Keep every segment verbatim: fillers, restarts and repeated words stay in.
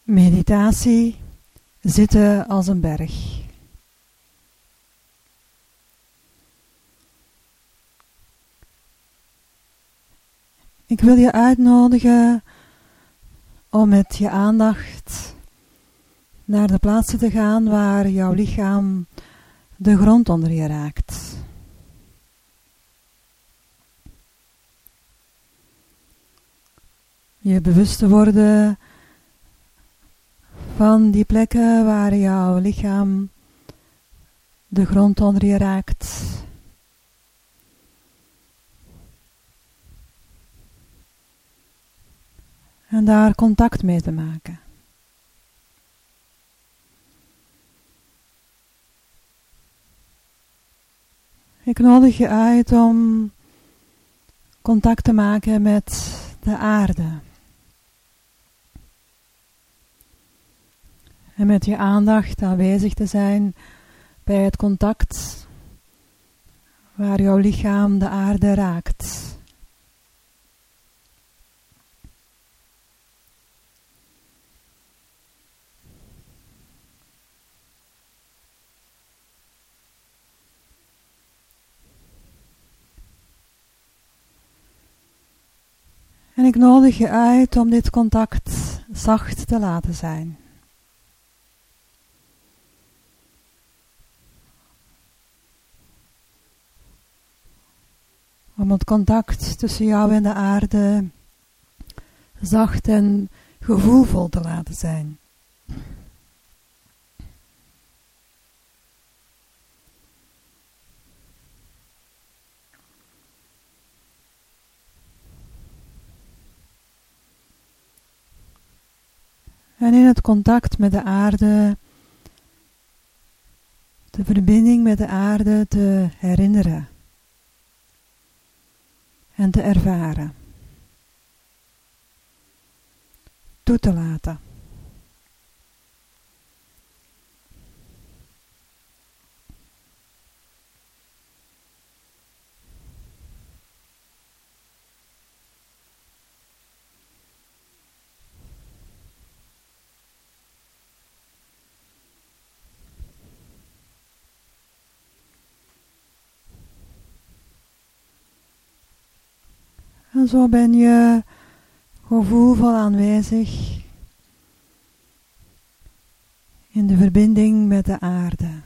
Meditatie, zitten als een berg. Ik wil je uitnodigen om met je aandacht naar de plaatsen te gaan waar jouw lichaam de grond onder je raakt. Je bewust te worden van die plekken waar jouw lichaam de grond onder je raakt. En daar contact mee te maken. Ik nodig je uit om contact te maken met de aarde. En met je aandacht aanwezig te zijn bij het contact waar jouw lichaam de aarde raakt. En ik nodig je uit om dit contact zacht te laten zijn. Om het contact tussen jou en de aarde zacht en gevoelvol te laten zijn. En in het contact met de aarde, de verbinding met de aarde te herinneren en te ervaren, toe te laten. En zo ben je gevoelvol aanwezig in de verbinding met de aarde.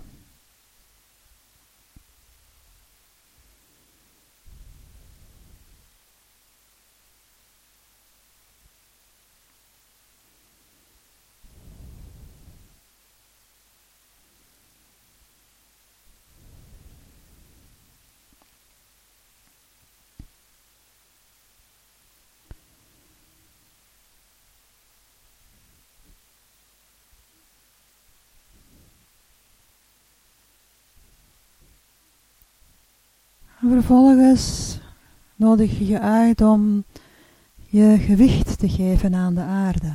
En vervolgens nodig je je uit om je gewicht te geven aan de aarde.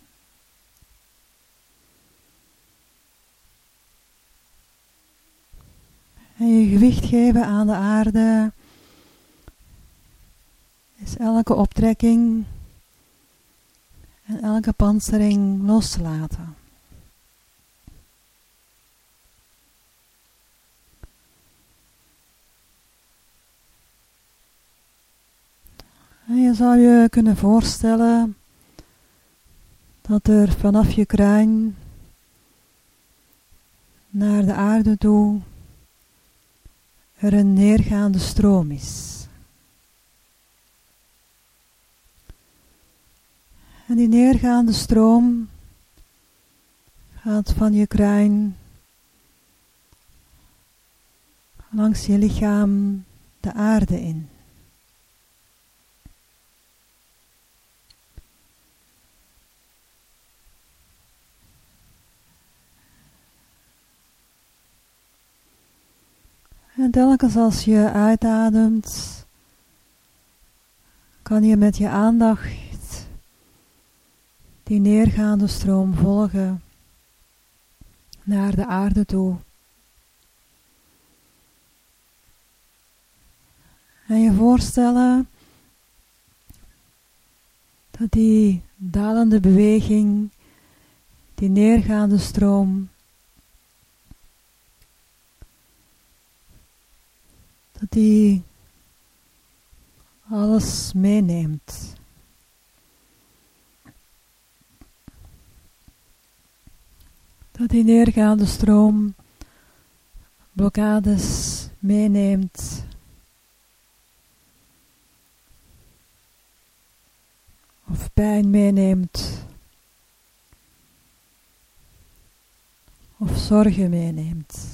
En je gewicht geven aan de aarde is elke optrekking en elke pansering loslaten. En je zou je kunnen voorstellen dat er vanaf je kruin naar de aarde toe er een neergaande stroom is. En die neergaande stroom gaat van je kruin langs je lichaam de aarde in. En telkens als je uitademt, kan je met je aandacht die neergaande stroom volgen naar de aarde toe. En je voorstellen dat die dalende beweging die neergaande stroom, dat die alles meeneemt. Dat die neergaande stroom blokkades meeneemt. Of pijn meeneemt. Of zorgen meeneemt.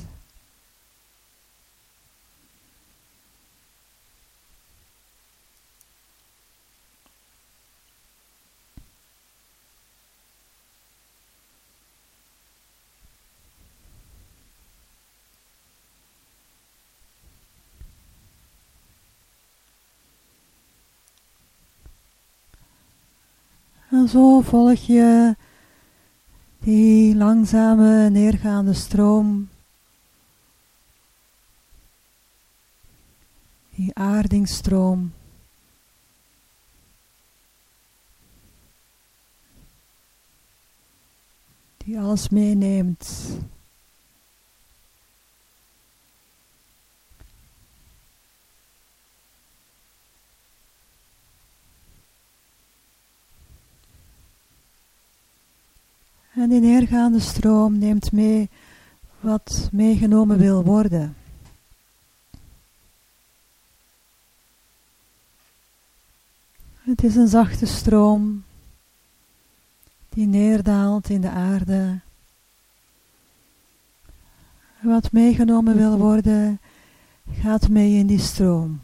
En zo volg je die langzame neergaande stroom, die aardingsstroom, die alles meeneemt. En die neergaande stroom neemt mee wat meegenomen wil worden. Het is een zachte stroom die neerdaalt in de aarde. Wat meegenomen wil worden, gaat mee in die stroom.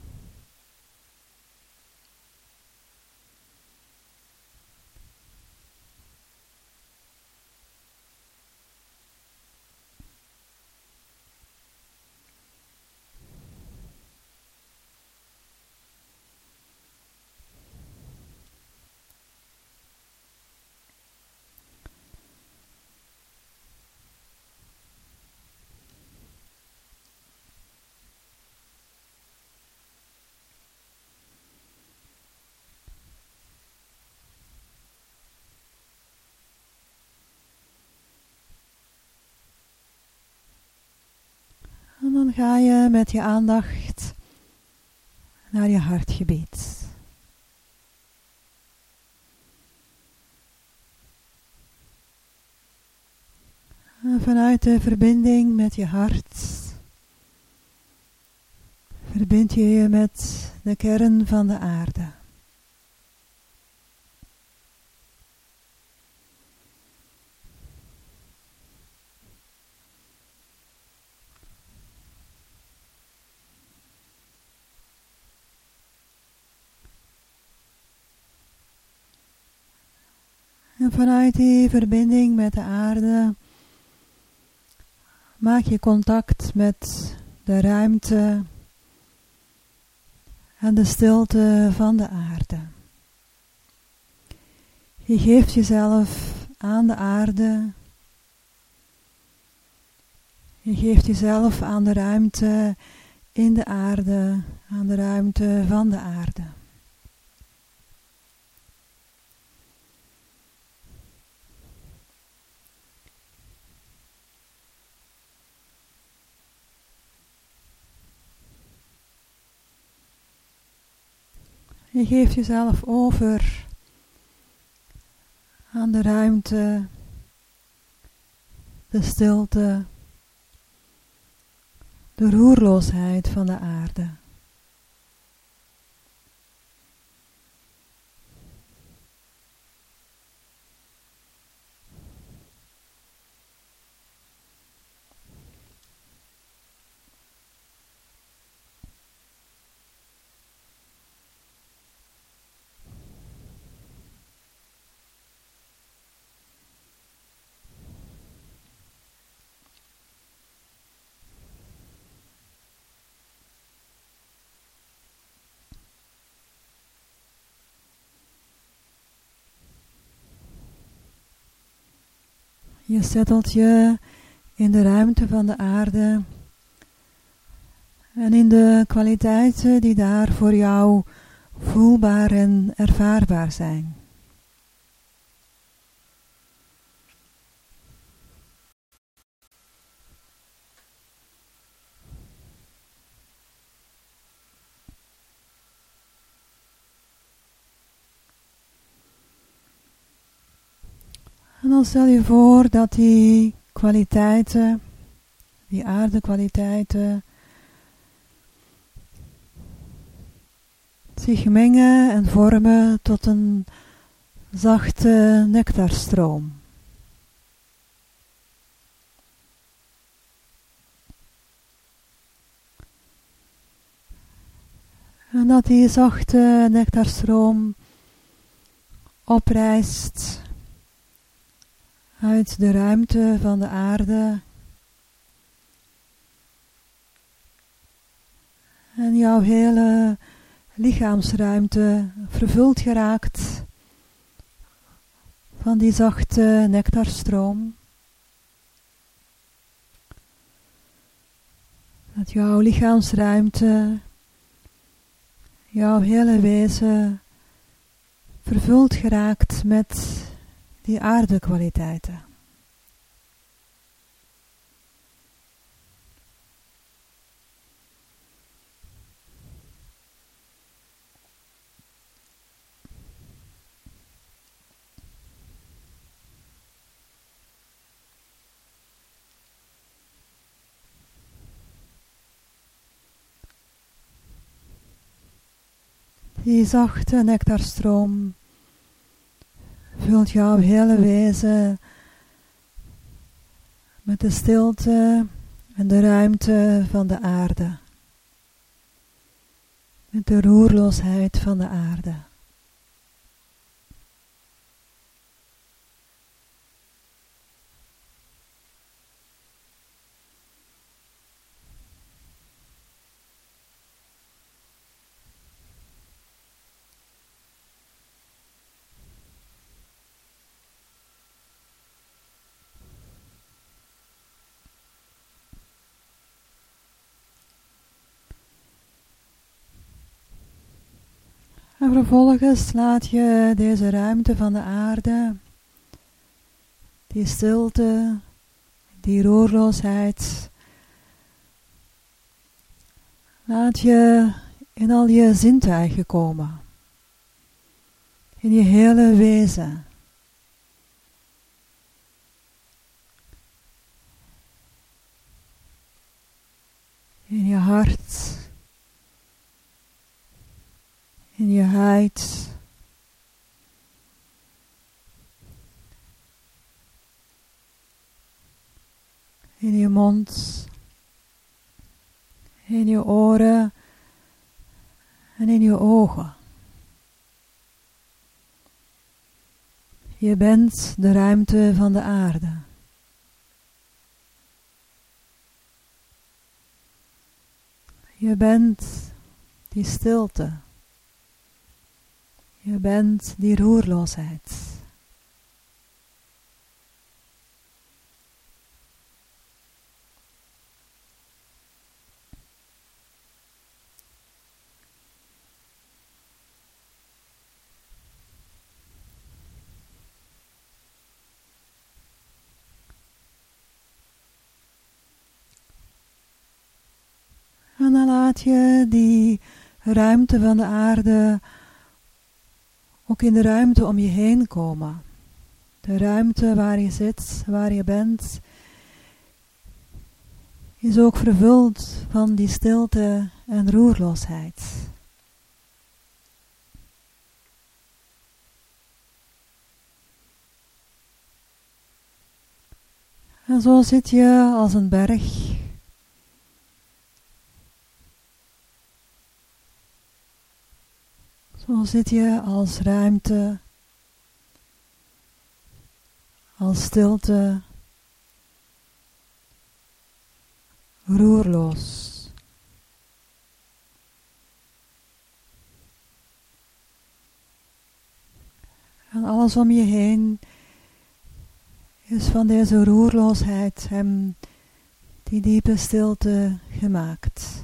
En dan ga je met je aandacht naar je hartgebied. En vanuit de verbinding met je hart verbind je je met de kern van de aarde. En vanuit die verbinding met de aarde maak je contact met de ruimte en de stilte van de aarde. Je geeft jezelf aan de aarde. Je geeft jezelf aan de ruimte in de aarde, aan de ruimte van de aarde. Je geeft jezelf over aan de ruimte, de stilte, de roerloosheid van de aarde. Je zettelt je in de ruimte van de aarde en in de kwaliteiten die daar voor jou voelbaar en ervaarbaar zijn. En dan stel je voor dat die kwaliteiten, die aardekwaliteiten, zich mengen en vormen tot een zachte nectarstroom. En dat die zachte nectarstroom oprijst uit de ruimte van de aarde en jouw hele lichaamsruimte vervuld geraakt van die zachte nectarstroom. Dat jouw lichaamsruimte, jouw hele wezen vervuld geraakt met die aardekwaliteiten. Die zachte nectarstroom vult jouw hele wezen met de stilte en de ruimte van de aarde. Met de roerloosheid van de aarde. En vervolgens laat je deze ruimte van de aarde, die stilte, die roerloosheid, laat je in al je zintuigen komen. In je hele wezen. In je hart. In je huid. In je mond. In je oren. En in je ogen. Je bent de ruimte van de aarde. Je bent die stilte. Je bent die roerloosheid. En dan laat je die ruimte van de aarde ook in de ruimte om je heen komen. De ruimte waar je zit, waar je bent, is ook vervuld van die stilte en roerloosheid. En zo zit je als een berg. Zo zit je als ruimte, als stilte, roerloos. En alles om je heen is van deze roerloosheid en die diepe stilte gemaakt.